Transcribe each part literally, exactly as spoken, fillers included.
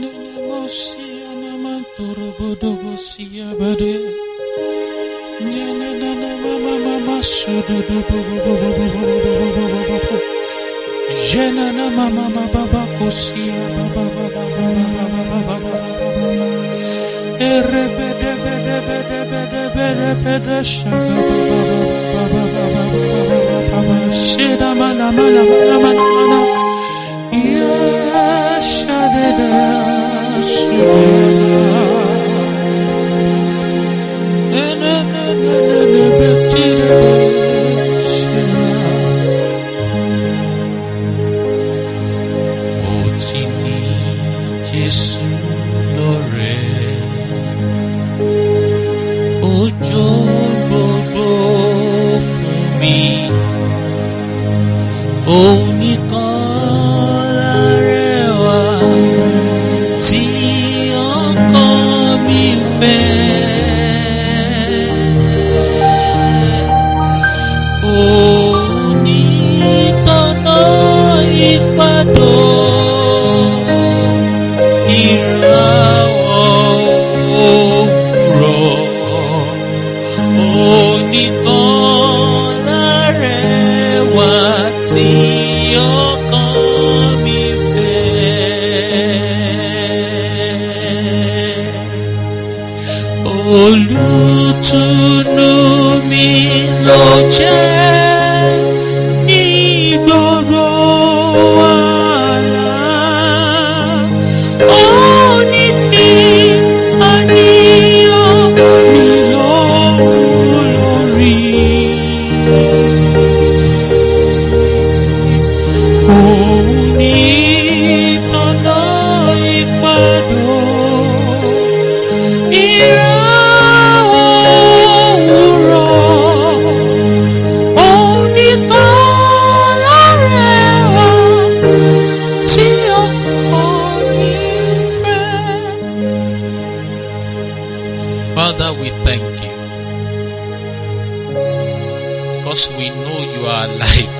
Jenana mama baba kosia baba baba baba baba erebede bede bede bede bede bede shaga baba baba baba baba sheda mana mana mana mana mana ya shadeda sheda ene ene ene betire Jésù lóore ojo gbogbo fún mi òun nìkan lárẹwà tí ọkàn mi fẹ́ òun nìtọ́nà ìpàdó. Olùtùnú mi ló jẹ́ ní gbogbo wàhálà. Ó ní fi àníyàn mi lọ́rùn lórí. Òun ní ìtọ́nà ìpàdó. Ìrọ̀ Father, we thank you because we know you are alive.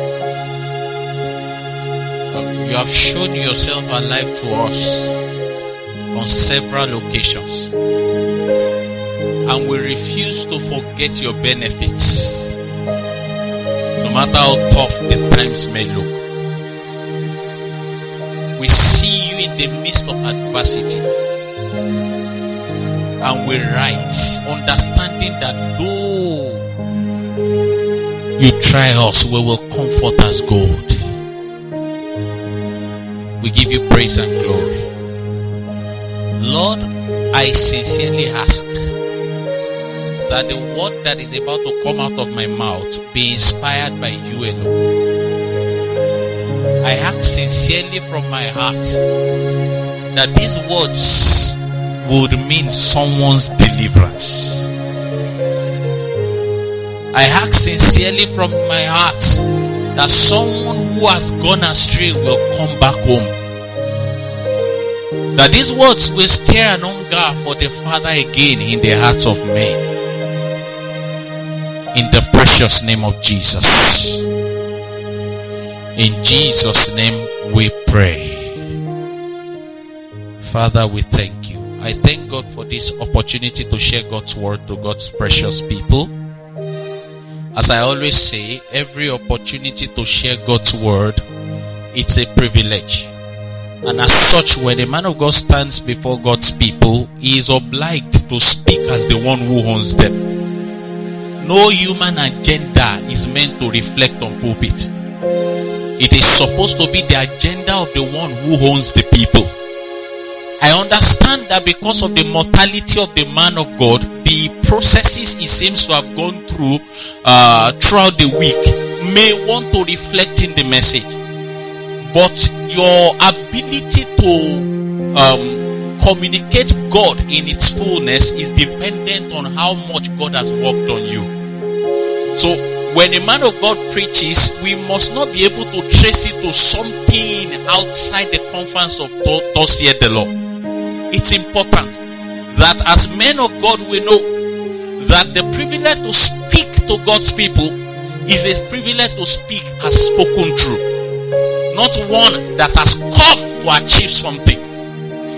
You have shown yourself alive to us on several occasions, and we refuse to forget your benefits, no matter how tough the times may look. We see you in the midst of adversity, and we rise, understanding that though you try us, we will comfort as gold. We give you praise and glory. Lord, I sincerely ask that the word that is about to come out of my mouth be inspired by you alone. I ask sincerely from my heart that these words would mean someone's deliverance. I ask sincerely from my heart that someone who has gone astray will come back home. That these words will stir an hunger for the Father again in the hearts of men. In the precious name of Jesus. In Jesus' name we pray. Father, we thank you. I thank God for this opportunity to share God's word to God's precious people. As I always say, every opportunity to share God's word, it's a privilege. And as such, when a man of God stands before God's people, he is obliged to speak as the one who owns them. No human agenda is meant to reflect on pulpit. It is supposed to be the agenda of the one who owns the people. I understand that because of the mortality of the man of God, the processes he seems to have gone through uh, throughout the week may want to reflect in the message. But your ability to um, communicate God in its fullness is dependent on how much God has worked on you. So when a man of God preaches, we must not be able to trace it to something outside the confines of thus saith the Lord. It's important that as men of God we know that the privilege to speak to God's people is a privilege to speak as spoken truth, not one that has come to achieve something.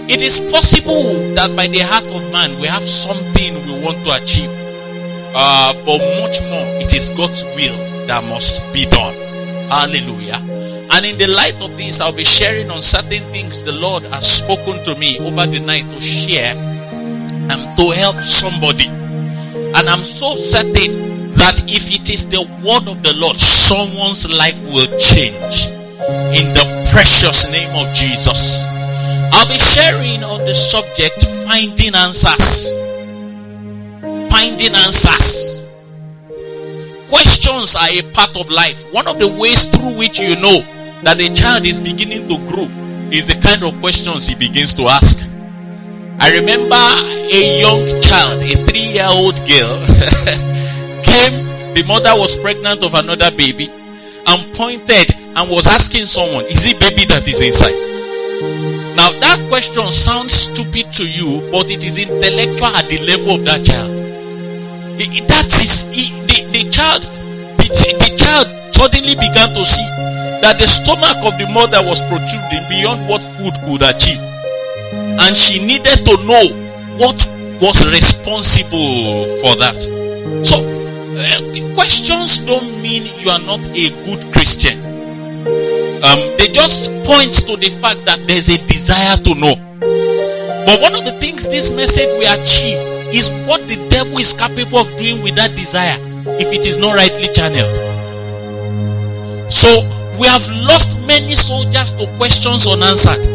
It is possible that by the heart of man we have something we want to achieve, uh, but much more it is God's will that must be done. Hallelujah. And in the light of this, I'll be sharing on certain things the Lord has spoken to me over the night to share and to help somebody. And I'm so certain that if it is the word of the Lord, someone's life will change in the precious name of Jesus. I'll be sharing on the subject finding answers. Finding answers. Questions are a part of life. One of the ways through which you know that a child is beginning to grow is the kind of questions he begins to ask. I remember a young child, a three-year-old girl, came, the mother was pregnant of another baby, and pointed and was asking someone, is it baby that is inside? Now that question sounds stupid to you, but it is intellectual at the level of that child. It, that is, it, the, the child, the, the child suddenly began to see that the stomach of the mother was protruding beyond what food could achieve. And she needed to know what was responsible for that. So, uh, questions don't mean you are not a good Christian. Um, they just point to the fact that there's a desire to know. But one of the things this message will achieve is what the devil is capable of doing with that desire if it is not rightly channeled. So, we have lost many soldiers to questions unanswered.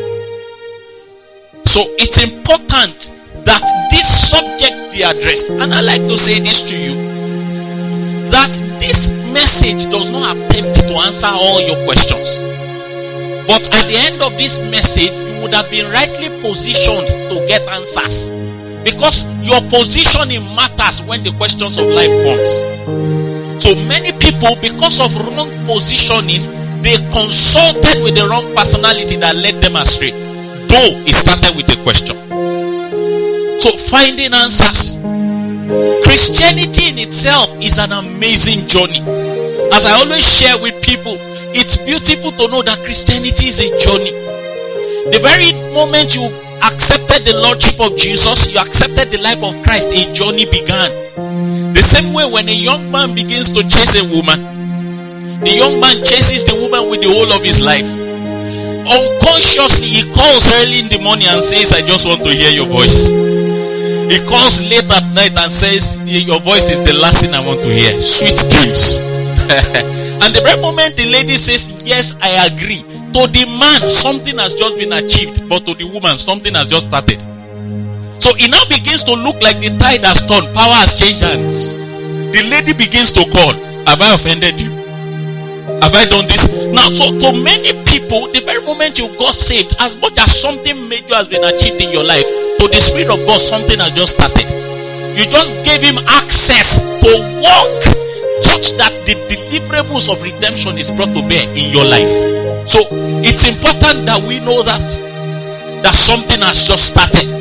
So it's important that this subject be addressed. And I like to say this to you, that this message does not attempt to answer all your questions. But at the end of this message, you would have been rightly positioned to get answers. Because your positioning matters when the questions of life comes. So many people, because of wrong positioning, they consulted with the wrong personality that led them astray. Though it started with a question. So finding answers. Christianity in itself is an amazing journey. As I always share with people, it's beautiful to know that Christianity is a journey. The very moment you accepted the Lordship of Jesus, you accepted the life of Christ, a journey began. The same way when a young man begins to chase a woman, the young man chases the woman with the whole of his life. Unconsciously, he calls early in the morning and says, I just want to hear your voice. He calls late at night and says, your voice is the last thing I want to hear. Sweet dreams. And the very moment the lady says, yes, I agree, to the man, something has just been achieved, but to the woman, something has just started. So it now begins to look like the tide has turned, power has changed hands. The lady begins to call, have I offended you? Have I done this? Now, so to many people, the very moment you got saved, as much as something major has been achieved in your life, to the Spirit of God, something has just started. You just gave him access to walk such that the deliverables of redemption is brought to bear in your life. So it's important that we know that that something has just started.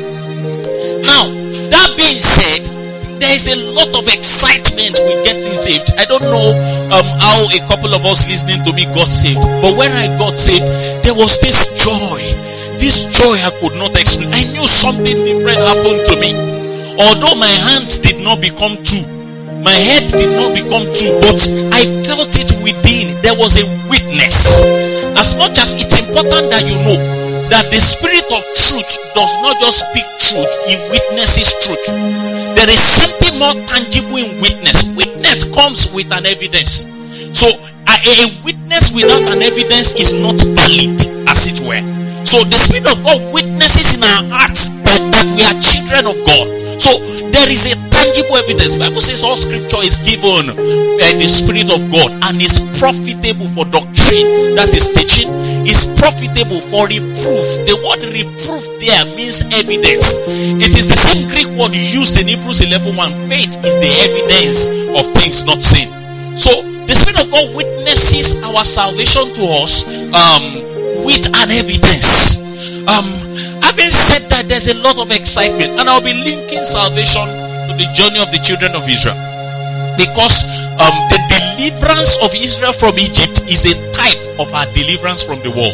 Now, that being said, there is a lot of excitement with getting saved. I don't know um, how a couple of us listening to me got saved, but when I got saved, there was this joy. This joy I could not explain. I knew something different happened to me. Although my hands did not become two, my head did not become two, but I felt it within. There was a witness. As much as it's important that you know that the Spirit of truth does not just speak truth, he witnesses truth. There is something more tangible in witness. Witness comes with an evidence. So a, a witness without an evidence is not valid, as it were. So the Spirit of God witnesses in our hearts that, that we are children of God. So there is a tangible evidence. The Bible says all scripture is given by the Spirit of God and is profitable for doctrine, that is teaching, is profitable for reproof. The word reproof there means evidence. It is the same Greek word used in Hebrews eleven one. Faith is the evidence of things not seen. So the Spirit of God witnesses our salvation to us um, with an evidence. Um, having said that, there's a lot of excitement, and I'll be linking salvation to the journey of the children of Israel, because um, the deliverance of Israel from Egypt is a type of our deliverance from the world.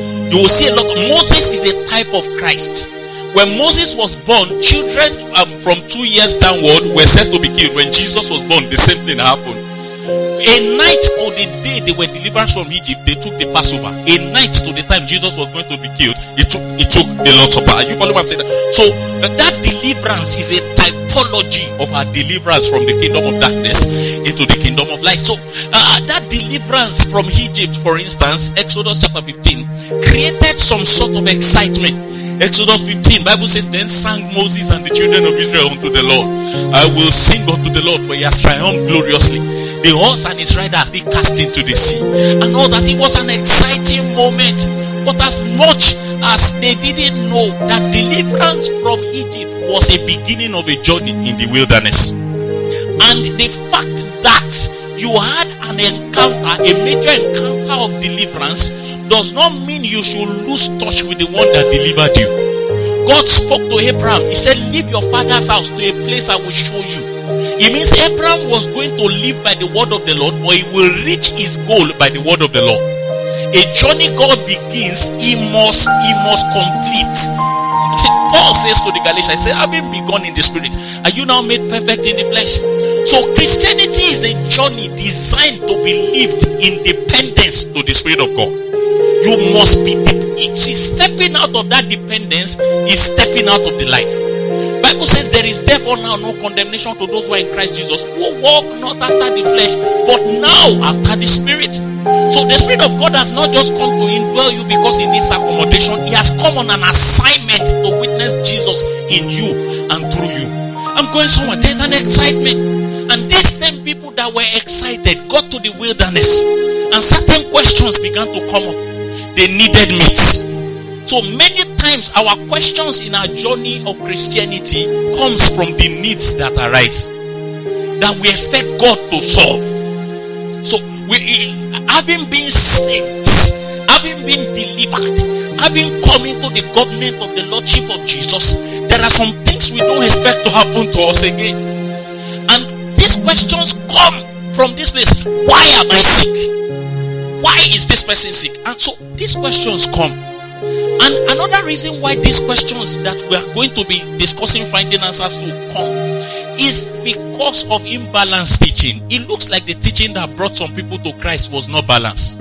You will see a lot of Moses is a type of Christ. When Moses was born, children um, from two years downward were said to be killed. When Jesus was born, the same thing happened. A night to the day they were delivered from Egypt, they took the Passover. A night to the time Jesus was going to be killed, it took it took the Lord's Supper. Are you following what I'm saying? So uh, that deliverance is a typology of our deliverance from the kingdom of darkness into the kingdom of light. So uh, that deliverance from Egypt, for instance, Exodus chapter fifteen, created some sort of excitement. Exodus fifteen, Bible says, then sang Moses and the children of Israel unto the Lord. I will sing unto the Lord, for he has triumphed gloriously. The horse and his rider have been cast into the sea. And all that, it was an exciting moment. But as much as they didn't know that deliverance from Egypt was a beginning of a journey in the wilderness. And the fact that you had an encounter, a major encounter of deliverance, does not mean you should lose touch with the one that delivered you. God spoke to Abraham. He said, leave your father's house to a place I will show you. It means Abraham was going to live by the word of the Lord, but he will reach his goal by the word of the Lord. A journey God begins, he must, he must complete. Paul says to the Galatians, he said, having begun in the spirit, are you now made perfect in the flesh? So Christianity is a journey designed to be lived in dependence to the Spirit of God. You must be deep. See, stepping out of that dependence is stepping out of the life. Bible says there is therefore now no condemnation to those who are in Christ Jesus, who walk not after the flesh, but now after the Spirit. So the Spirit of God has not just come to indwell you because he needs accommodation. He has come on an assignment to witness Jesus in you and through you. I'm going somewhere. There's an excitement. And these same people that were excited got to the wilderness, and certain questions began to come up. They needed meat. So many times our questions in our journey of Christianity comes from the needs that arise, that we expect God to solve. So we, having been saved, having been delivered, having come into the government of the Lordship of Jesus, there are some things we don't expect to happen to us again. And these questions come from this place. Why am I sick? Why is this person sick? And so these questions come. And another reason why these questions that we are going to be discussing, finding answers to, come is because of imbalanced teaching. It looks like the teaching that brought some people to Christ was not balanced.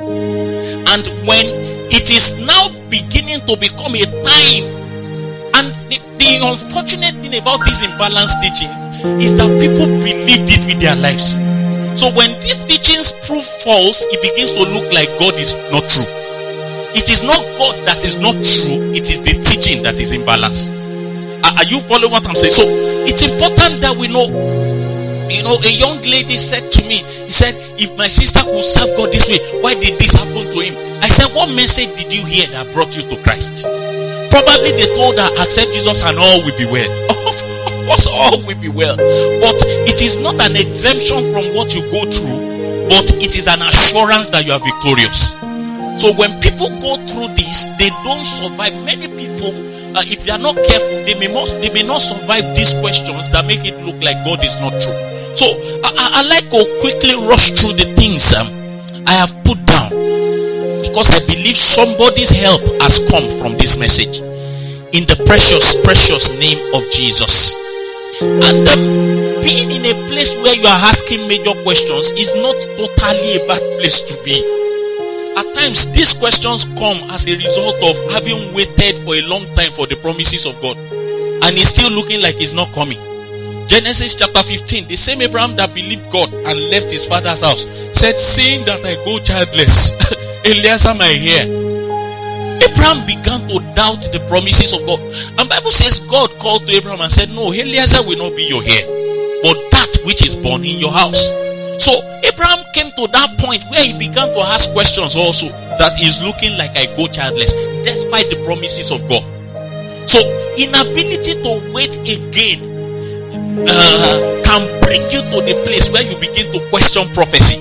And when it is now beginning to become a time, and the, the unfortunate thing about these imbalanced teachings is that people believed it with their lives. So when these teachings prove false, it begins to look like God is not true. It is not God that is not true, it is the teaching that is imbalanced. Are, are you following what I'm saying? So it's important that we know. You know, a young lady said to me, he said, if my sister could serve God this way, why did this happen to him? I said, what message did you hear that brought you to Christ? Probably they told her, accept Jesus and all will be well. Of course all will be well. But it is not an exemption from what you go through, but it is an assurance that you are victorious. So when people go through this, they don't survive. Many people, uh, if they are not careful, they may not, they may not survive these questions that make it look like God is not true. So I, I like to quickly rush through the things um, I have put down, because I believe somebody's help has come from this message. In the precious, precious name of Jesus. And um, being in a place where you are asking major questions is not totally a bad place to be. At times, these questions come as a result of having waited for a long time for the promises of God, and it's still looking like it's not coming. Genesis chapter fifteen, the same Abraham that believed God and left his father's house said, seeing that I go childless, Eliezer my heir. Abraham began to doubt the promises of God. And Bible says God called to Abraham and said, no, Eliezer will not be your heir, but that which is born in your house. So Abraham came to that point where he began to ask questions also, that is looking like I go childless, despite the promises of God. So inability to wait again uh, can bring you to the place where you begin to question prophecy.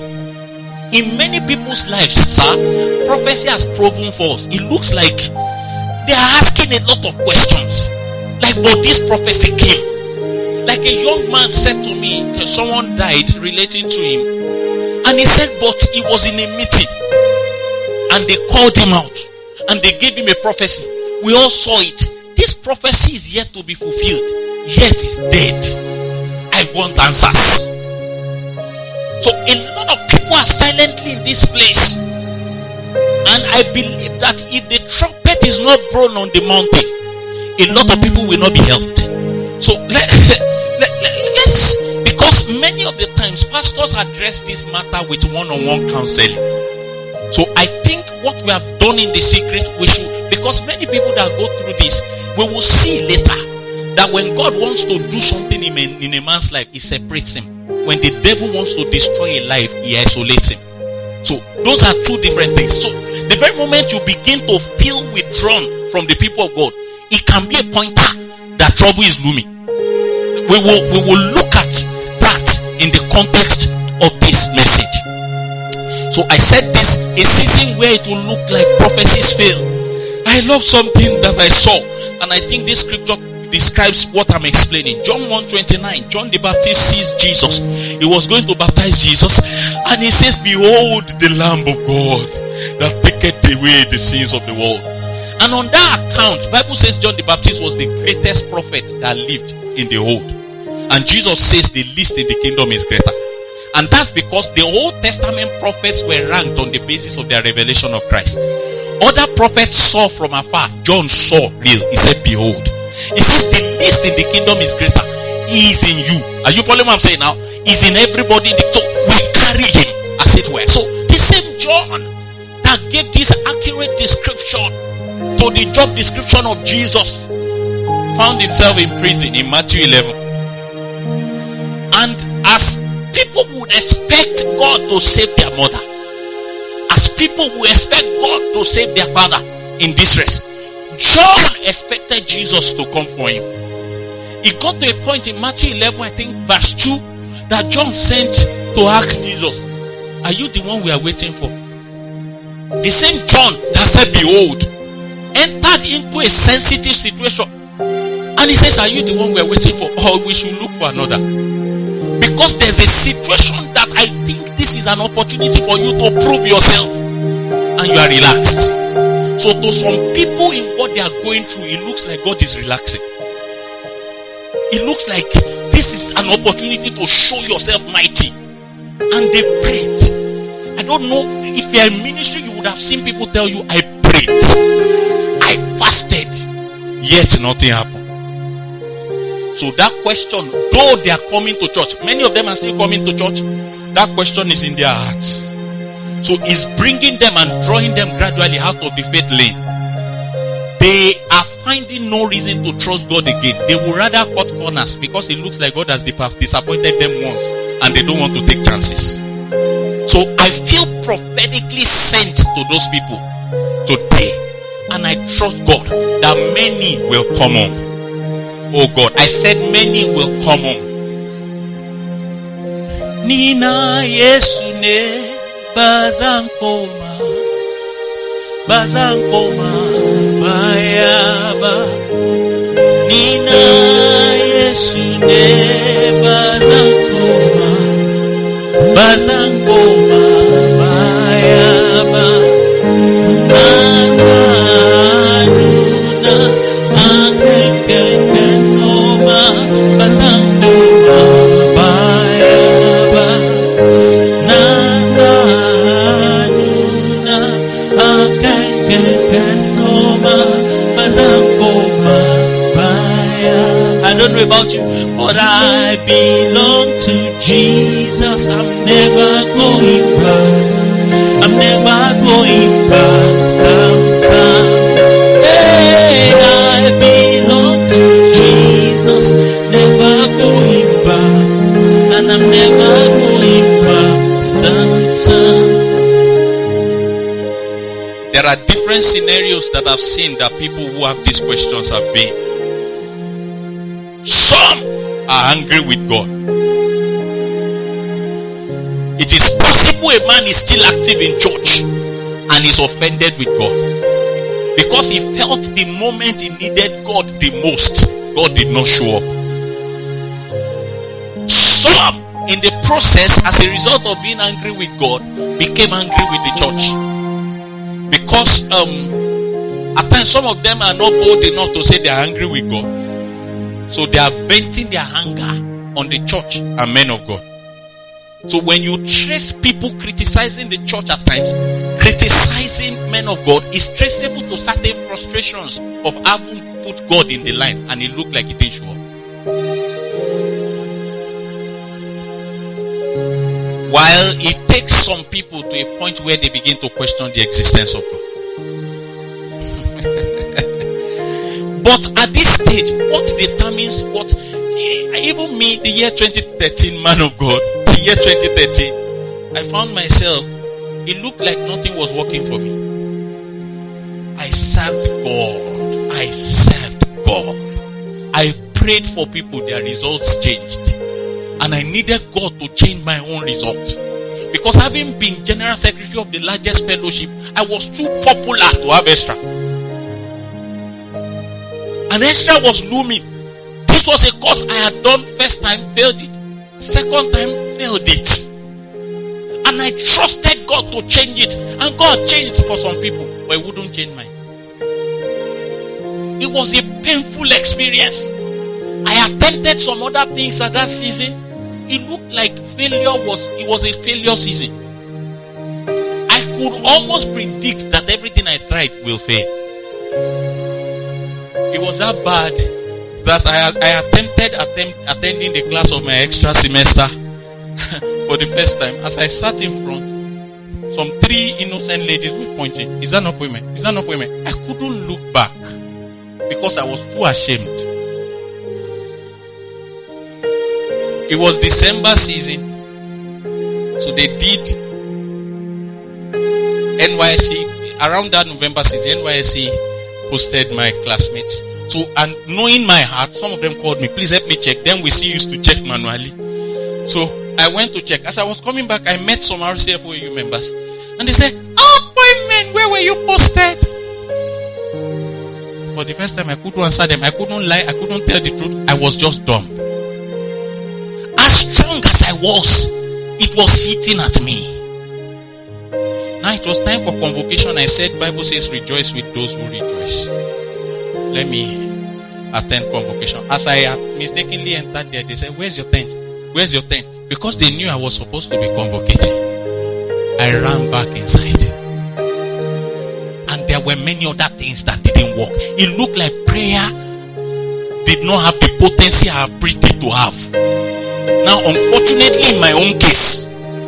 In many people's lives, sir, prophecy has proven false. It looks like they are asking a lot of questions. Like, but this prophecy came. Like a young man said to me, someone died relating to him. And he said, but he was in a meeting. And they called him out. and they gave him a prophecy. We all saw it. This prophecy is yet to be fulfilled, yet is dead. I want answers. So a lot of people are silently in this place, and I believe that if the trumpet is not blown on the mountain, a lot of people will not be helped. So let, let, let, let's, because many of the times pastors address this matter with one-on-one counseling. So I think what we have done in the secret, we should, because many people that go through this, we will see later that when God wants to do something in a, in a man's life, he separates him. When the devil wants to destroy a life, he isolates him. So those are two different things. So the very moment you begin to feel withdrawn from the people of God, it can be a pointer that trouble is looming. We will we will look at that in the context of this message. So I said this, a season where it will look like prophecies fail. I love something that I saw, and I think this scripture describes what I'm explaining. John one twenty-nine, John the Baptist sees Jesus. He was going to baptize Jesus, and he says, "Behold the Lamb of God that taketh away the sins of the world." And on that account, Bible says John the Baptist was the greatest prophet that lived in the old. And Jesus says the least in the kingdom is greater. And that's because the Old Testament prophets were ranked on the basis of their revelation of Christ. Other prophets saw from afar. John saw real. He said, "Behold." He says the least in the kingdom is greater. He is in you. Are you following what I'm saying now? He's in everybody. In the, so we carry him as it were. So the same John that gave this accurate description to the job description of Jesus found himself in prison in Matthew eleven. And as people would expect God to save their mother, as people would expect God to save their father in distress, John expected Jesus to come for him. It got to a point in Matthew eleven, I think verse two, that John sent to ask Jesus, "Are you the one we are waiting for?" The same John that said, "Behold," entered into a sensitive situation, and he says, "Are you the one we are waiting for, or we should look for another?" Because there's a situation that I think this is an opportunity for you to prove yourself, and you are relaxed. So to some people in what they are going through, it looks like God is relaxing. It looks like this is an opportunity to show yourself mighty. And they prayed. I don't know if you are in ministry, you would have seen people tell you, "I prayed, I fasted, yet nothing happened." So that question, though they are coming to church, many of them are still coming to church, that question is in their hearts. So it's bringing them and drawing them gradually out of the faith lane. They are finding no reason to trust God again. They would rather cut corners because it looks like God has disappointed them once and they don't want to take chances. So I feel prophetically sent to those people today, and I trust God that many will come on. Oh God, I said many will come on. Nina Yesune Bazankoma Bazankoma Bayaba Nina Yesune Bazankoma Bazankoma Bayaba Nazanuna Akenkenoma Bazankoma Bayaba Nazanuna Akenkenoma Bazankoma Bayaba. I don't know about you, but I belong to Jesus. I'm never going back. I'm never going back. Sam, Sam. Hey, I belong to Jesus. Never going back. And I'm never going back. Sam, Sam. There are different scenarios that I've seen that people who have these questions have been. Some are angry with God. It is possible a man is still active in church and is offended with God because he felt the moment he needed God the most, God did not show up. Some, in the process, as a result of being angry with God, became angry with the church because um, At times, some of them are not bold enough to say they are angry with God. So they are venting their anger on the church and men of God. So when you trace people criticizing the church at times, criticizing men of God is traceable to certain frustrations of having put God in the line and it looked like it didn't show up. While it takes some people to a point where they begin to question the existence of God. But at this stage, what determines what, even me, the year twenty thirteen, man of God, the year twenty thirteen, I found myself, it looked like nothing was working for me. I served God. I served God. I prayed for people, their results changed. And I needed God to change my own results. Because having been general secretary of the largest fellowship, I was too popular to have extra. And extra was looming. This was a course I had done first time, failed it. Second time, failed it. And I trusted God to change it. And God changed it for some people, but He wouldn't change mine. It was a painful experience. I attempted some other things at that season. It looked like failure was, it was a failure season. I could almost predict that everything I tried will fail. It was that bad that I, I attempted attempt, attending the class of my extra semester for the first time. As I sat in front, some three innocent ladies were pointing. Is that not women? Is that not women? I couldn't look back because I was too ashamed. It was December season, so they did N Y S C around that November season. N Y S C posted my classmates. So, and knowing my heart, some of them called me, please help me check. Then we see used to check manually. So I went to check. As I was coming back, I met some R C F O U members, and they said, "Appointment, where were you posted?" For the first time, I couldn't answer them. I couldn't lie. I couldn't tell the truth. I was just dumb. As strong as I was, it was hitting at me. Now it was time for convocation. I said, Bible says, rejoice with those who rejoice. Let me attend convocation. As I mistakenly entered there, they said, where's your tent? Where's your tent? Because they knew I was supposed to be convocating. I ran back inside. And there were many other things that didn't work. It looked like prayer did not have the potency I have preached it to have. Now, unfortunately, in my own case,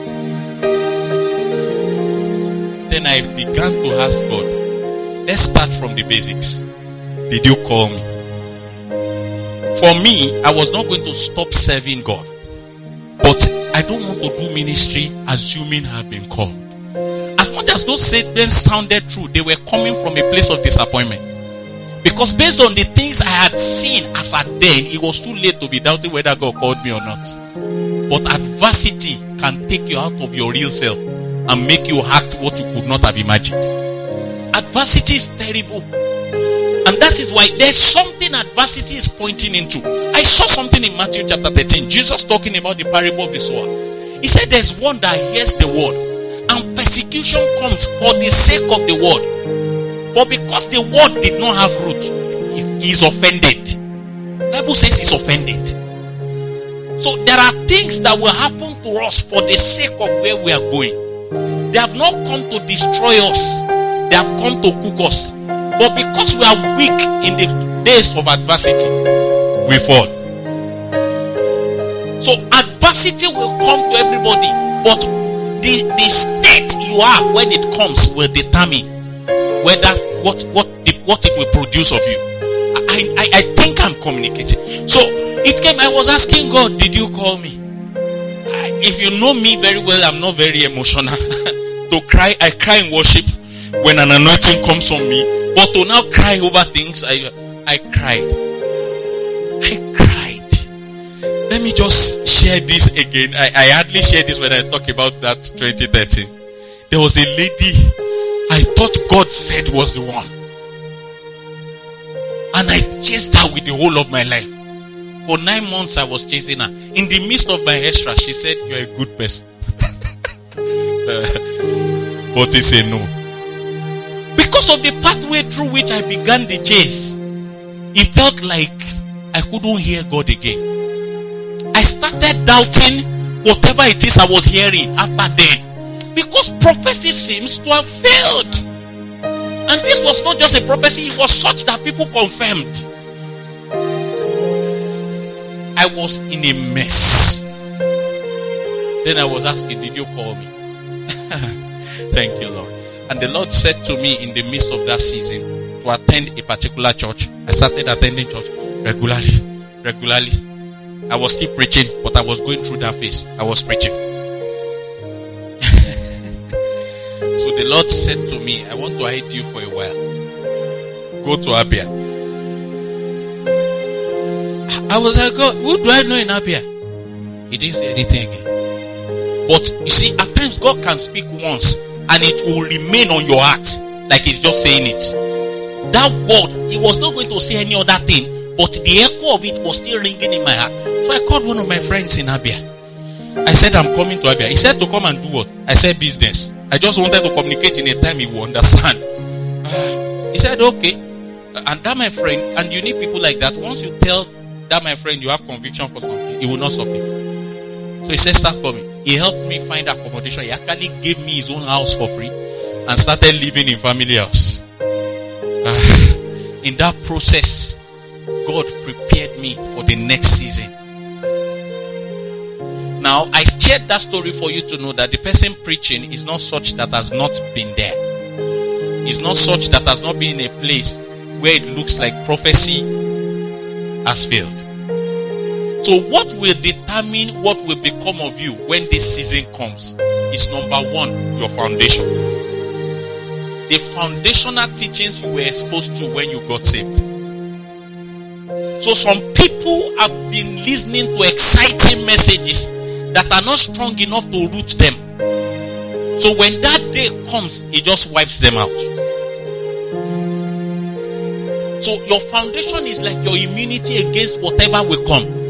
then I began to ask God, let's start from the basics. Did you call me? For me, I was not going to stop serving God. But I don't want to do ministry assuming I have been called. As much as those statements sounded true, they were coming from a place of disappointment. Because based on the things I had seen as at then, it was too late to be doubting whether God called me or not. But adversity can take you out of your real self and make you act what you could not have imagined. Adversity is terrible. And that is why there's something adversity is pointing into. I saw something in Matthew chapter thirteen. Jesus talking about the parable of the sower. He said there's one that hears the word and persecution comes for the sake of the word. But because the word did not have root, he is offended. The Bible says he's offended. So there are things that will happen to us for the sake of where we are going. They have not come to destroy us. They have come to cook us. But because we are weak in the days of adversity, we fall. So adversity will come to everybody. But the, the state you are when it comes will determine whether what what it, what it will produce of you. I, I, I think I'm communicating. So it came, I was asking God, did you call me? I, if you know me very well, I'm not very emotional. To cry, I cry in worship when an anointing comes on me. But to now cry over things, I I cried. I cried. Let me just share this again. I, I hardly share this when I talk about that twenty thirteen. There was a lady I thought God said was the one. And I chased her with the whole of my life. For nine months I was chasing her. In the midst of my extra, she said, you're a good person. But he said no. Because of the pathway through which I began the chase, it felt like I couldn't hear God again. I started doubting whatever it is I was hearing after then, because prophecy seems to have failed. And this was not just a prophecy, it was such that people confirmed. I was in a mess. Then I was asking, did you call me? Thank you, Lord. And the Lord said to me in the midst of that season to attend a particular church. I started attending church regularly, regularly. I was still preaching, but I was going through that phase. I was preaching. So the Lord said to me, I want to hide you for a while. Go to Abia. I was like, God, who do I know in Abia? He didn't say anything again. But you see, at times God can speak once and it will remain on your heart like he's just saying it. That word, he was not going to say any other thing, but the echo of it was still ringing in my heart. So I called one of my friends in Abia. I said, I'm coming to Abia. He said to come and do what? I said, business. I just wanted to communicate in a time he will understand. He said, okay. And that, my friend, and you need people like that. Once you tell that, my friend, you have conviction for something, he will not stop you. So he said, start coming. He helped me find accommodation. He actually gave me his own house for free and started living in family house. Uh, in that process, God prepared me for the next season. Now, I shared that story for you to know that the person preaching is not such that has not been there. It's not such that has not been in a place where it looks like prophecy has failed. So what will determine what will become of you when this season comes is number one, your foundation. The foundational teachings you were exposed to when you got saved. So some people have been listening to exciting messages that are not strong enough to root them. So when that day comes, it just wipes them out. So your foundation is like your immunity against whatever will come.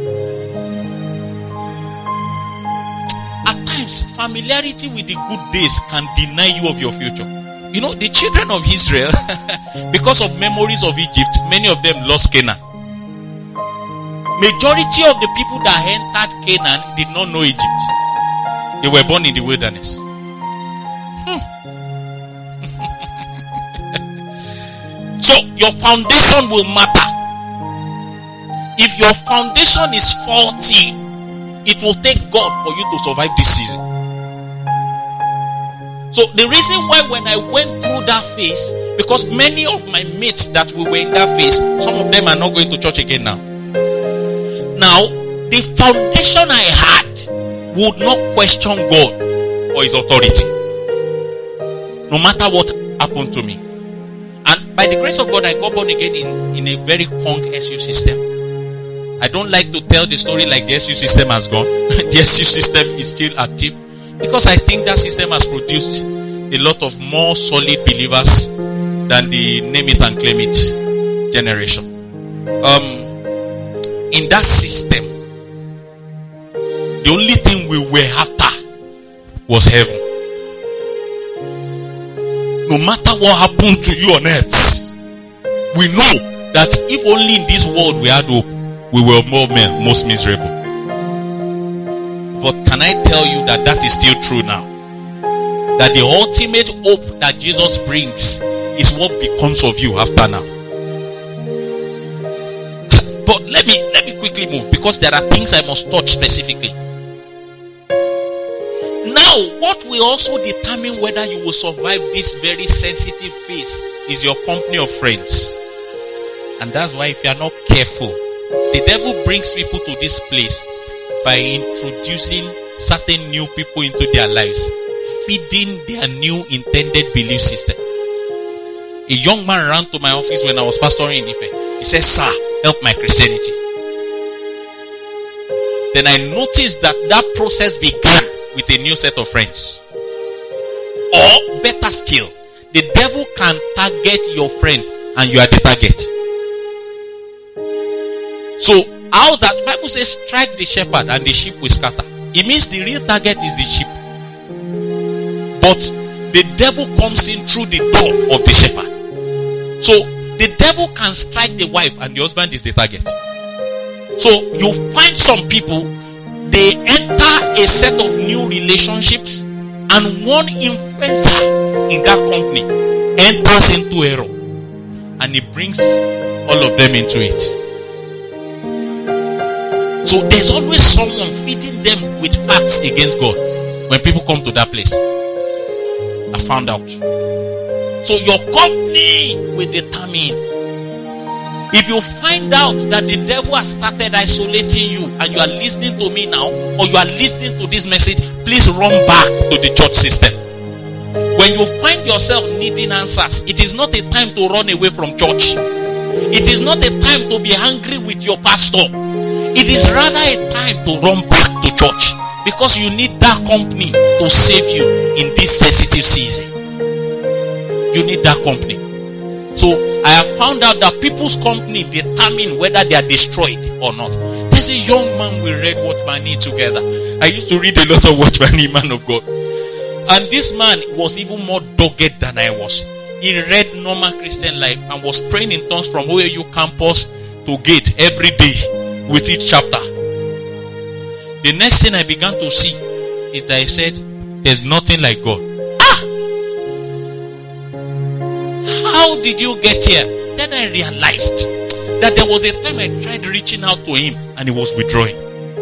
Familiarity with the good days can deny you of your future. You know, the children of Israel, because of memories of Egypt, many of them lost Canaan. Majority of the people that entered Canaan did not know Egypt. They were born in the wilderness. Hmm. So your foundation will matter. If your foundation is faulty, it will take God for you to survive this season. So the reason why when I went through that phase, because many of my mates that we were in that phase, some of them are not going to church again now. Now, the foundation I had would not question God or his authority. No matter what happened to me. And by the grace of God, I got born again in, in a very strong S U system. I don't like to tell the story like the S U system has gone. The S U system is still active. Because I think that system has produced a lot of more solid believers than the name it and claim it generation. Um, in that system, the only thing we were after was heaven. No matter what happened to you on earth, we know that if only in this world we had hope, we were more most miserable. But can I tell you that that is still true now? That the ultimate hope that Jesus brings is what becomes of you after now. But let me let me quickly move, because there are things I must touch specifically. Now, what will also determine whether you will survive this very sensitive phase is your company of friends. And that's why if you are not careful, the devil brings people to this place by introducing certain new people into their lives, feeding their new intended belief system. A young man ran to my office when I was pastoring in Ife. He said, "Sir, help my Christianity." Then I noticed that that process began with a new set of friends. Or better still, the devil can target your friend and you are the target. So how that Bible says, strike the shepherd and the sheep will scatter. It means the real target is the sheep. But the devil comes in through the door of the shepherd. So the devil can strike the wife and the husband is the target. So you find some people, they enter a set of new relationships, and one influencer in that company enters into error, and he brings all of them into it. So there's always someone feeding them with facts against God when people come to that place. I found out. So your company will determine. If you find out that the devil has started isolating you and you are listening to me now, or you are listening to this message, please run back to the church system. When you find yourself needing answers, it is not a time to run away from church. It is not a time to be angry with your pastor. It is rather a time to run back to church, because you need that company to save you in this sensitive season. You need that company. So I have found out that people's company determine whether they are destroyed or not. There's a young man we read Watchman Nee together. I used to read a lot of Watchman Nee, man of God. And this man was even more dogged than I was. He read Normal Christian Life and was praying in tongues from O A U campus to gate every day with each chapter. The next thing I began to see is that he said, there's nothing like God. How did you get here? Then I realized that there was a time I tried reaching out to him and he was withdrawing.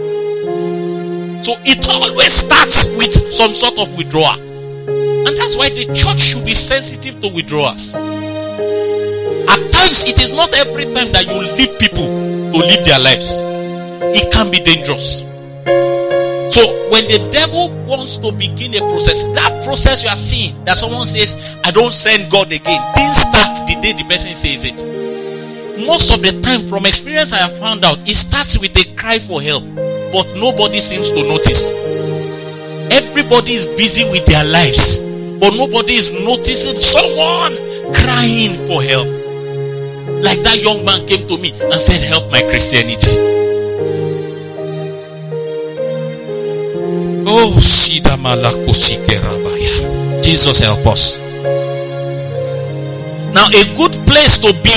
So it always starts with some sort of withdrawal. And that's why the church should be sensitive to withdrawals. At times, it is not every time that you leave people to live their lives. It can be dangerous. So when the devil wants to begin a process, that process you are seeing, that someone says, I don't send God again, didn't start the day the person says it. Most of the time, from experience I have found out, it starts with a cry for help, but nobody seems to notice. Everybody is busy with their lives, but nobody is noticing someone crying for help. Like that young man came to me and said, help my Christianity. Oh, Jesus help us. Now, a good place to be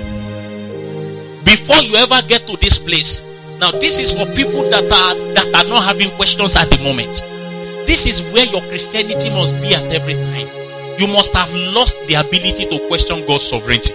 before you ever get to this place. Now, this is for people that are that are not having questions at the moment. This is where your Christianity must be at every time. You must have lost the ability to question God's sovereignty.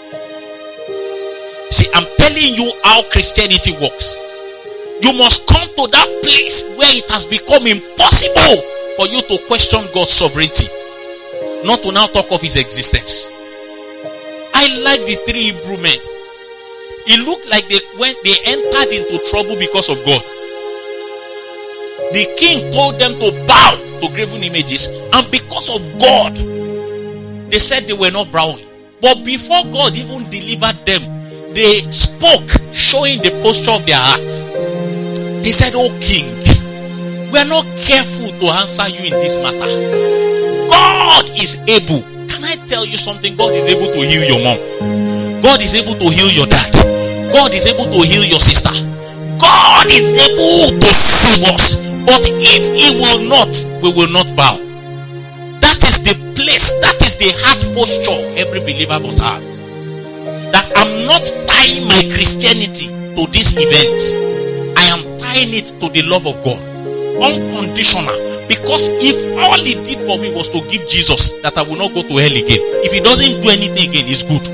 See, I'm telling you how Christianity works. You must come to that place where it has become impossible for you to question God's sovereignty, not to now talk of his existence. I like the three Hebrew men. It looked like they went, they entered into trouble because of God. The king told them to bow to graven images, and because of God, they said they were not bowing. But before God even delivered them, they spoke, showing the posture of their hearts. They said, oh king, we are not careful to answer you in this matter. God is able. Can I tell you something? God is able to heal your mom. God is able to heal your dad. God is able to heal your sister. God is able to save us. But if he will not, we will not bow. That is the place, that is the heart posture every believer must have. That I'm not tying my Christianity to this event. I am tying it to the love of God. Unconditional. Because if all he did for me was to give Jesus, that I will not go to hell again. If he doesn't do anything again, it's good.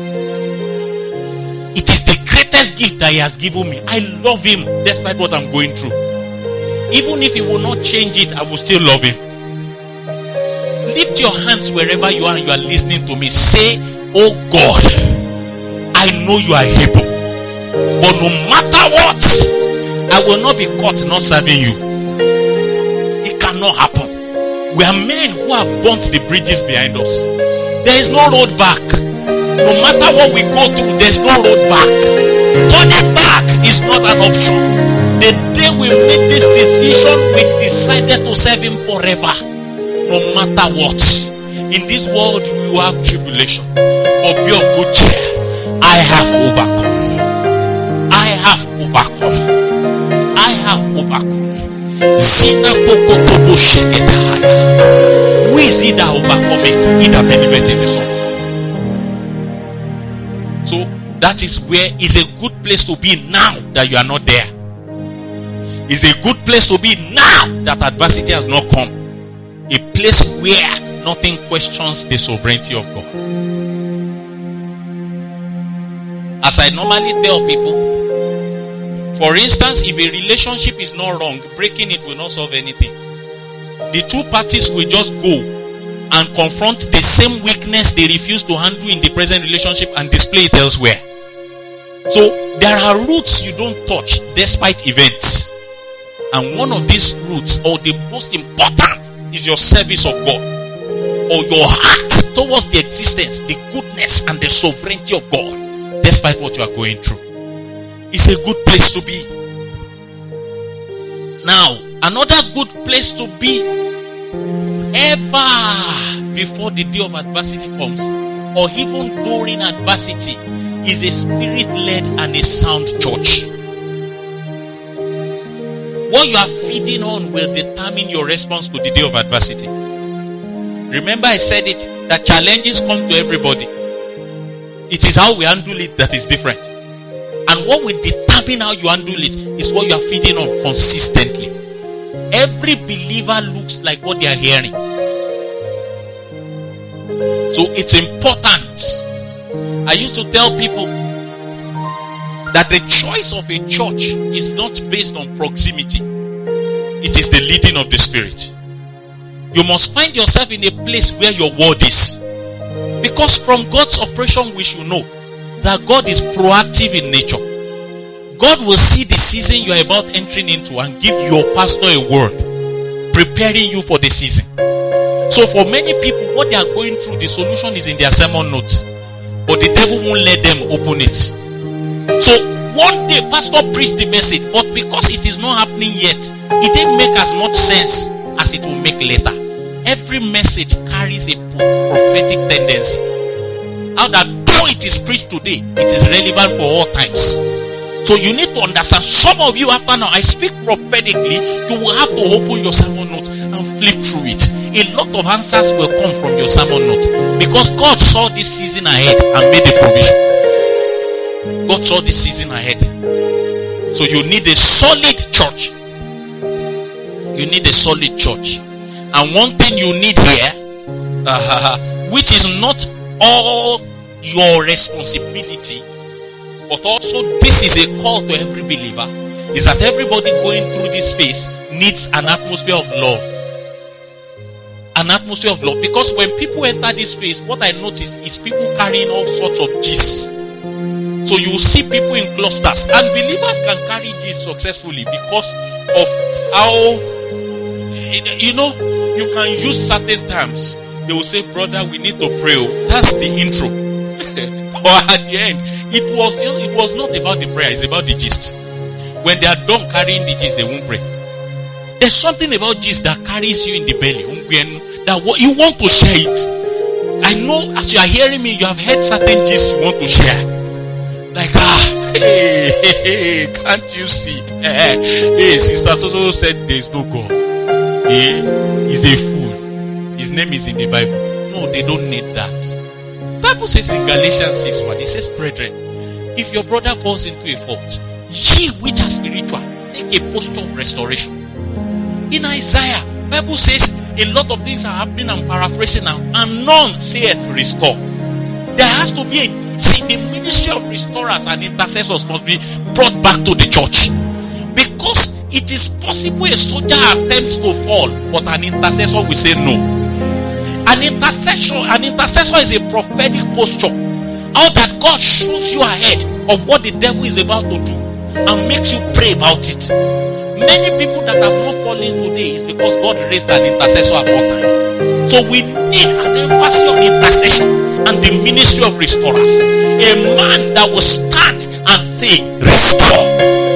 It is the greatest gift that he has given me. I love him despite what I'm going through. Even if he will not change it, I will still love him. Lift your hands wherever you are and you are listening to me. Say, oh God, I know you are able. But no matter what, I will not be caught not serving you. It cannot happen. We are men who have burnt the bridges behind us. There is no road back. No matter what we go through, there is no road back. Turning back is not an option. The day we made this decision, we decided to serve him forever. No matter what. In this world, we will have tribulation. But be of good cheer. I have overcome. I have overcome. I have overcome. Zina pokotobo sheketahaya. Who is he that overcometh? He that believeth in the Son. So that is where is a good place to be now that you are not there. Is a good place to be now that adversity has not come. A place where nothing questions the sovereignty of God. As I normally tell people, for instance, if a relationship is not wrong, breaking it will not solve anything. The two parties will just go and confront the same weakness they refuse to handle in the present relationship and display it elsewhere. So there are roots you don't touch despite events. And one of these roots, or the most important, is your service of God, or your heart towards the existence, the goodness and the sovereignty of God, despite what you are going through. It's a good place to be. Now, another good place to be ever before the day of adversity comes, or even during adversity, is a spirit-led and a sound church. What you are feeding on will determine your response to the day of adversity. Remember I said it, that challenges come to everybody. It is how we handle it that is different. And what will determine how you handle it is what you are feeding on consistently. Every believer looks like what they are hearing. So it's important. I used to tell people that the choice of a church is not based on proximity. It is the leading of the Spirit. You must find yourself in a place where your word is. Because from God's operation we should know that God is proactive in nature. God will see the season you are about entering into and give your pastor a word, preparing you for the season. So for many people, what they are going through, the solution is in their sermon notes. But the devil won't let them open it. So one day pastor preached the message, but because it is not happening yet, it didn't make as much sense as it will make later. Every message carries a prophetic tendency. How that though it is preached today, it is relevant for all times. So you need to understand, some of you after now, I speak prophetically, you will have to open your sermon note and flip through it. A lot of answers will come from your sermon note, because God saw this season ahead and made a provision. God saw this season ahead. So you need a solid church. You need a solid church. And one thing you need here, uh, which is not all your responsibility, but also this is a call to every believer, is that everybody going through this phase needs an atmosphere of love. An atmosphere of love. Because when people enter this phase, what I notice is people carrying all sorts of gist. So you see people in clusters, and believers can carry gist successfully because of how, you know, you can use certain terms. They will say, brother, we need to pray. That's the intro. Or at the end, it was it was not about the prayer, it's about the gist. When they are done carrying the gist, they won't pray. There's something about gist that carries you in the belly. That you want to share it. I know as you are hearing me, you have heard certain gist you want to share. Like, ah, hey, hey, hey, can't you see? Hey, Sister So-so said there is no God. Hey, he's a fool. His name is in the Bible. No, they don't need that. The Bible says in Galatians six one, it says, brethren, if your brother falls into a fault, ye which are spiritual, take a posture of restoration. In Isaiah, the Bible says a lot of things are happening. I'm paraphrasing now. And none saith restore. There has to be a, see, the ministry of restorers and intercessors must be brought back to the church. Because it is possible a soldier attempts to fall, but an intercessor will say no. An intercession, an intercessor is a prophetic posture. How that God shows you ahead of what the devil is about to do and makes you pray about it. Many people that have not fallen today is because God raised an intercessor aforetime. So we need an emphasis on intercession and the ministry of restorers. A man that will stand and say, restore.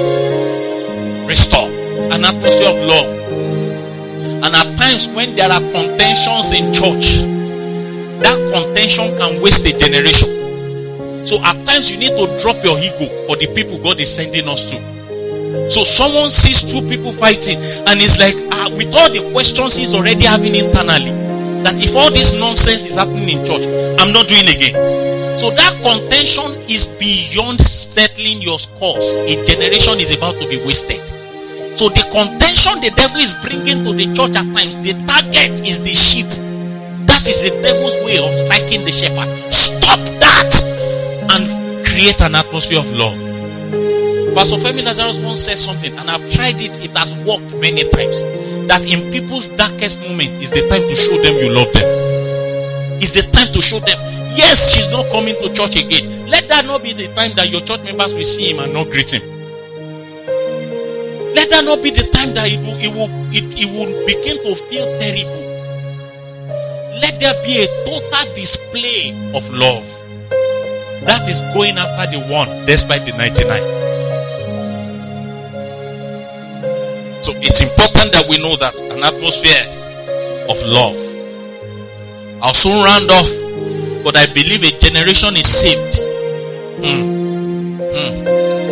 Restore. An atmosphere of love. And at times when there are contentions in church, that contention can waste a generation. So at times you need to drop your ego for the people God is sending us to. So someone sees two people fighting and is like, ah, with all the questions he's already having internally, that if all this nonsense is happening in church, I'm not doing again. So that contention is beyond settling your scores. A generation is about to be wasted. So the contention the devil is bringing to the church at times, the target is the sheep. That is the devil's way of striking the shepherd. Stop that and create an atmosphere of love. Pastor Femi Lazarus once said something, and I've tried it. It has worked many times. That in people's darkest moment is the time to show them you love them. It's the time to show them. Yes, she's not coming to church again. Let that not be the time that your church members will see him and not greet him. Let that not be the time that it will, it will, it, it will begin to feel terrible. Let there be a total display of love. That is going after the one despite the ninety-nine. So it's important that we know that an atmosphere of love. I'll soon round off, but I believe a generation is saved. Hmm. Hmm.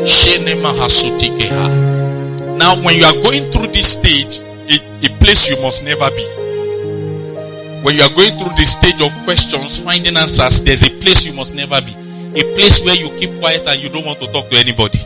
Now, when you are going through this stage, a, a place you must never be. When you are going through this stage of questions, finding answers, there's a place you must never be. A place where you keep quiet and you don't want to talk to anybody.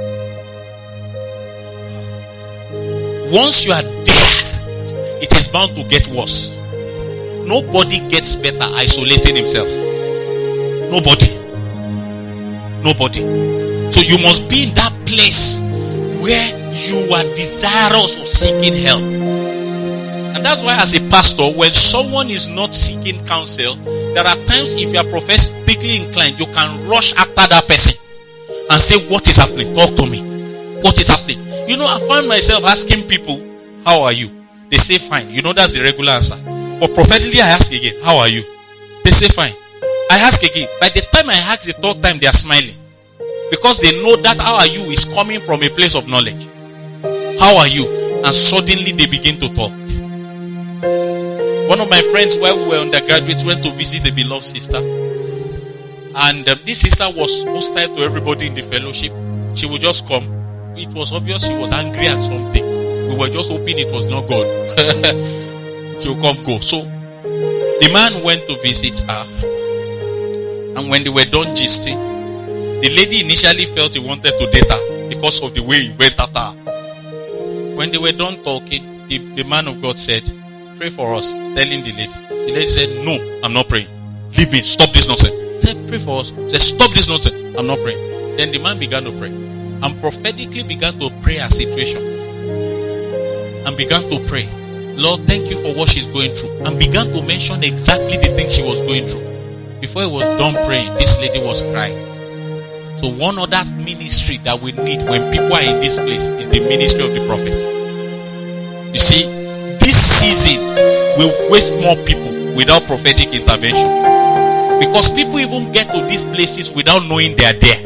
Once you are there, it is bound to get worse. Nobody gets better isolating himself. Nobody. Nobody. So you must be in that place where you are desirous of seeking help. And that's why as a pastor, when someone is not seeking counsel, there are times if you are prophetically inclined, you can rush after that person and say, what is happening? Talk to me. What is happening? You know, I find myself asking people, how are you? They say fine. You know, that's the regular answer. But prophetically I ask again, how are you? They say fine. I ask again. By the time I ask the third time, they are smiling. Because they know that how are you is coming from a place of knowledge. How are you? And suddenly they begin to talk. One of my friends, while we were undergraduates, went to visit a beloved sister. And um, this sister was hostile to everybody in the fellowship. She would just come. It was obvious she was angry at something. We were just hoping it was not God. She would come, go. So, the man went to visit her. And when they were done gisting, the lady initially felt he wanted to date her because of the way he went at her. When they were done talking, the, the man of God said, pray for us, telling the lady. The lady said, no, I'm not praying. Leave it, stop this nonsense. Said, pray for us. Said, stop this nonsense. I'm not praying. Then the man began to pray. And prophetically began to pray her situation. And began to pray. Lord, thank you for what she's going through. And began to mention exactly the thing she was going through. Before he was done praying, this lady was crying. So one other ministry that we need when people are in this place is the ministry of the prophet. You see, this season will waste more people without prophetic intervention. Because people even get to these places without knowing they are there.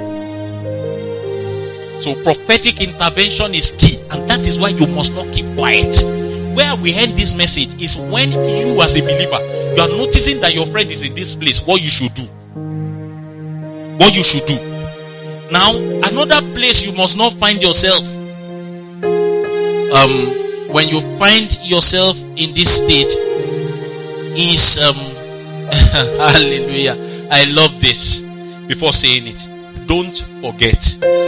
So prophetic intervention is key. And that is why you must not keep quiet. Where we end this message is when you as a believer, you are noticing that your friend is in this place, what you should do. What you should do. Now, another place you must not find yourself. Um, when you find yourself in this state is um, hallelujah. I love this. Before saying it, don't forget.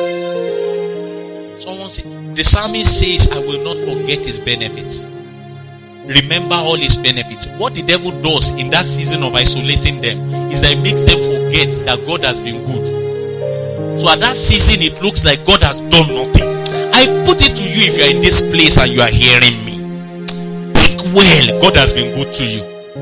Someone said, the psalmist says, I will not forget his benefits. Remember all his benefits. What the devil does in that season of isolating them is that it makes them forget that God has been good. So at that season, it looks like God has done nothing. I put it to you, if you are in this place and you are hearing me, think well, God has been good to you.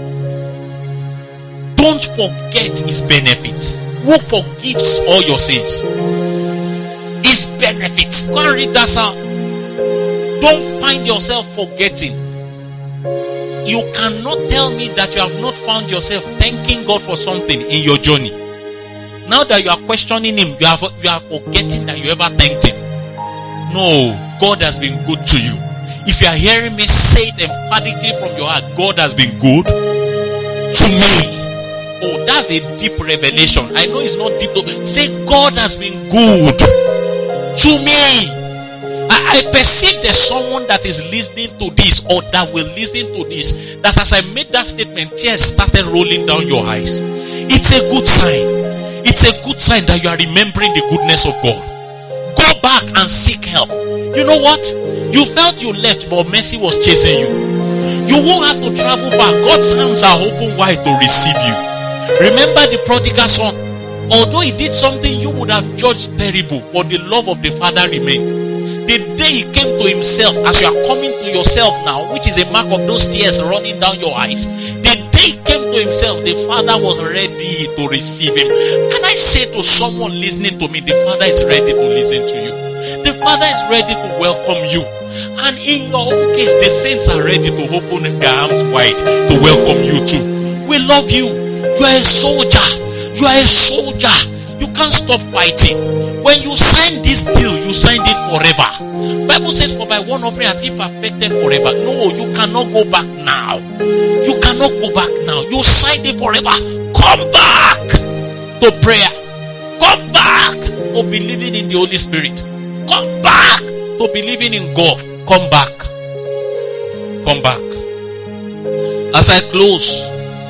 Don't forget his benefits. Who forgives all your sins? His benefits. Go and read that out. Don't find yourself forgetting. You cannot tell me that you have not found yourself thanking God for something in your journey. Now that you are questioning him, you are, you are forgetting that you ever thanked him. No, God has been good to you. If you are hearing me, say it emphatically from your heart. God has been good to me. Oh, that's a deep revelation. I know it's not deep. Say, God has been good to me. I, I perceive there's someone that is listening to this or that will listen to this, that as I made that statement, tears started rolling down your eyes. It's a good sign. It's a good sign that you are remembering the goodness of God. Go back and seek help. You know what? You felt you left, but mercy was chasing you. You won't have to travel far. God's hands are open wide to receive you. Remember the prodigal son. Although he did something you would have judged terrible, but the love of the father remained. The day he came to himself, as you are coming to yourself now, which is a mark of those tears running down your eyes, the day he came to himself, the father was ready to receive him. Can I say to someone listening to me, the father is ready to listen to you. The father is ready to welcome you. And in your own case, the saints are ready to open their arms wide to welcome you too. We love you. You are a soldier. You are a soldier. You can't stop fighting. When you sign this deal, you signed it forever. Bible says, for by one offering hath he perfected forever. No, you cannot go back now. You cannot go back now. You signed it forever. Come back to prayer. Come back to believing in the Holy Spirit. Come back to believing in God. Come back. Come back. As I close,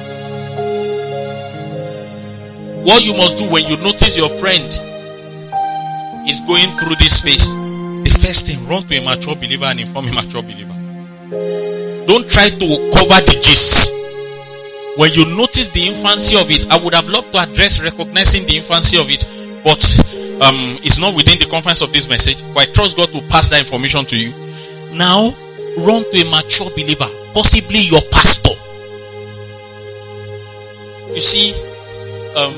what you must do when you notice your friend is going through this phase, the first thing, run to a mature believer and inform a mature believer. Don't try to cover the gist. When you notice the infancy of it, I would have loved to address recognizing the infancy of it, but um, it's not within the confines of this message. But I trust God to pass that information to you. Now, run to a mature believer, possibly your pastor. You see, um,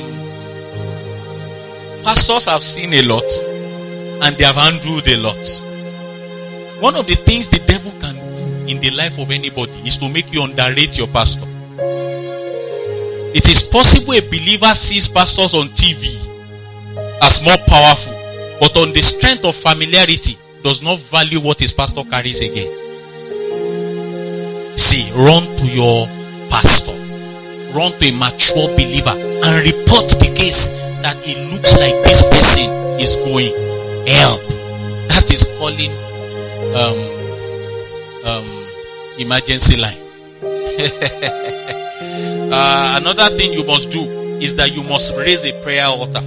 pastors have seen a lot and they have handled a lot. One of the things the devil can do in the life of anybody is to make you underrate your pastor. It is possible a believer sees pastors on T V as more powerful, but on the strength of familiarity does not value what his pastor carries again. See, run to your pastor, run to a mature believer and report the case that it looks like this person is going. Help. That is calling um, um, emergency line. uh, another thing you must do is that you must raise a prayer altar.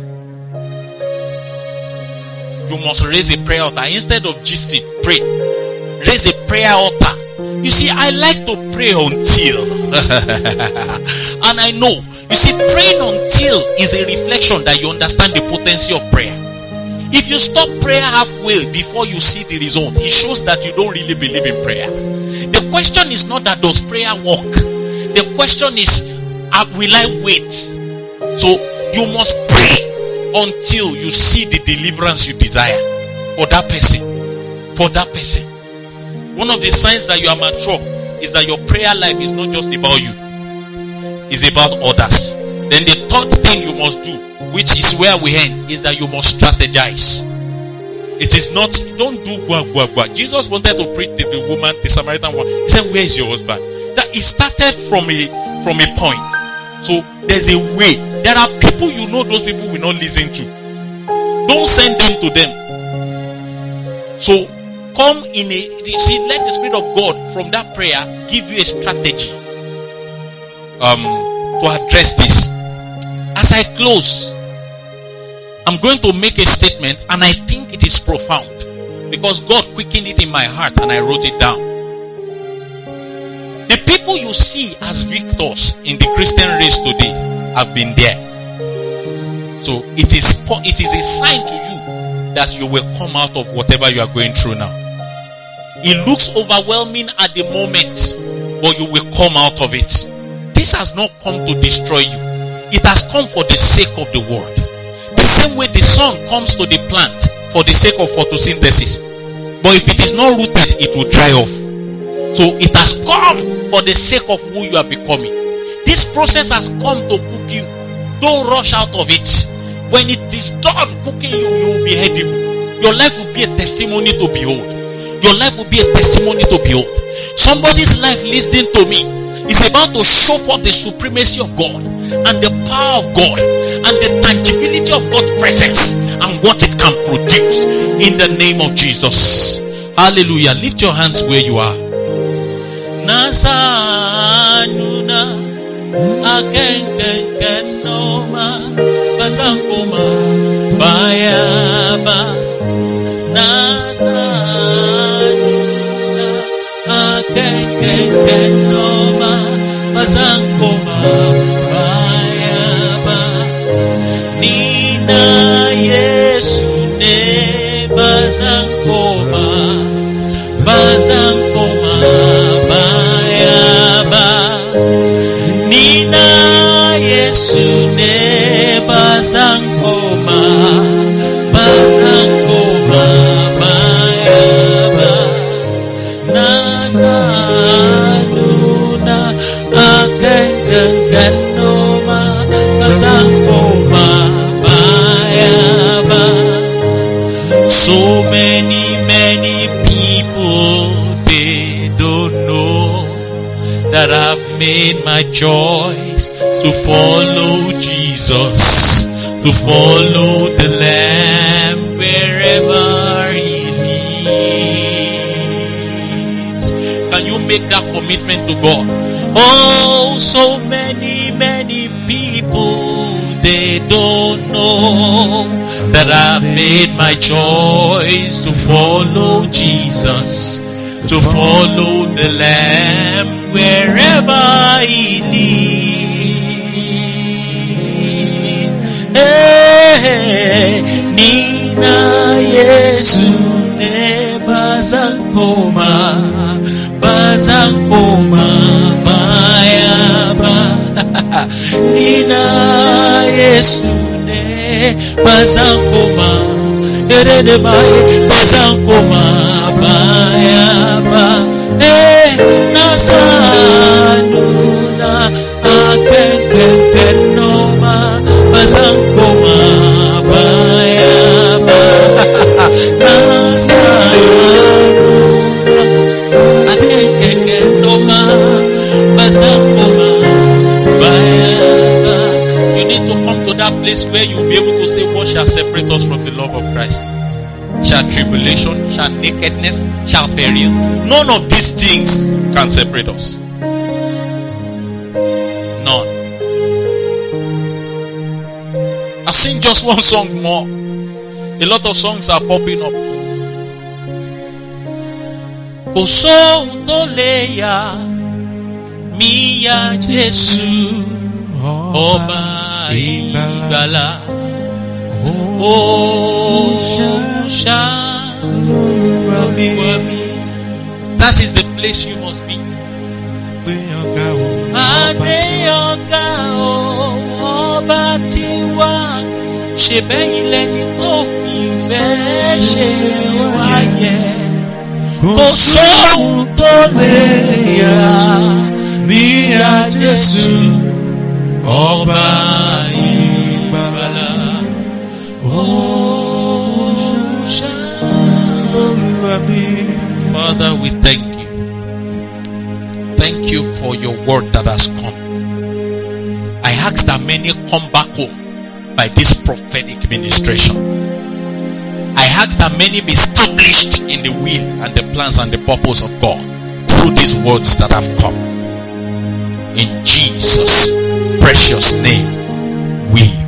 You must raise a prayer altar. Instead of gisting, pray. Raise a prayer altar. You see, I like to pray until. And I know. You see, praying until is a reflection that you understand the potency of prayer. If you stop prayer halfway before you see the result, it shows that you don't really believe in prayer. The question is not that does prayer work. The question is, uh, will I wait? So, you must pray until you see the deliverance you desire for that person. For that person. One of the signs that you are mature is that your prayer life is not just about you. It's about others. Then the third thing you must do, which is where we end, is that you must strategize. It is not, don't do gwa gwa gwa. Jesus wanted to preach to the woman, the Samaritan woman. He said, where is your husband? That it started from a from a point. So there's a way. There are people you know those people will not listen to. Don't send them to them. So come in a, you see, let the Spirit of God from that prayer give you a strategy um, to address this. As I close, I'm going to make a statement and I think it is profound because God quickened it in my heart and I wrote it down. The people you see as victors in the Christian race today have been there. So it is it is a sign to you that you will come out of whatever you are going through now. It looks overwhelming at the moment, but you will come out of it. This has not come to destroy you. It has come for the sake of the world. The same way the sun comes to the plant for the sake of photosynthesis. But if it is not rooted, it will dry off. So it has come for the sake of who you are becoming. This process has come to cook you. Don't rush out of it. When it is done cooking you, you will be edible. Your life will be a testimony to behold. Your life will be a testimony to behold. Somebody's life listening to me is about to show forth the supremacy of God and the power of God and the tangibility of God's presence and what it can produce in the name of Jesus. Hallelujah. Lift your hands where you are. Nasa nuna aken ken ken no ma Bazankoma Bayaba Nasanuna Akenkenoma Bazankoma Bayaba Nina Yesu ne Bazankoma Bazankoma Bayaba Nina Yesu ne Bazankoma Bazankoma Bayaba Nasanuna Akenkenoma Bazankoma Bayaba. So many, many people, they don't know that I've made my choice to follow Jesus, to follow the Lamb wherever He leads. Can you make that commitment to God? Oh, so many, many people, they don't know that I've made my choice to follow Jesus, to follow the Lamb wherever He leads. Hey, Nina Yesu ne Bazankoma Bazankoma Bayaba Nina Yesu ne Bazankoma Erede Baye Bazankoma Bayaba Eh Nasanuna Akenkenoma Bazankoma Bayaba Nasanuna Akenkenoma Bazankoma Bayaba. You need to come to that place where you'll be able to say, what shall separate us from the love of Christ? Shall tribulation, shall nakedness, shall peril? None of these things can separate us. None. I've seen just one song more. A lot of songs are popping up. Kò sóhun tó lè yà mí yà Jésù Ọba ìgbàlà. Oh, that is the place you must be. Adéyọ̀gá ọba tiwa, ṣe bẹ́yìn lẹ́ni tó fi ìfẹ́ ṣe wáyé. Kò sóhun tó lè yà mí yà Jésù Ọba ìgbàlà. Father, we thank you. Thank you for your word that has come. I ask that many come back home by this prophetic ministration. I ask that many be established in the will and the plans and the purpose of God through these words that have come. In Jesus' precious name, we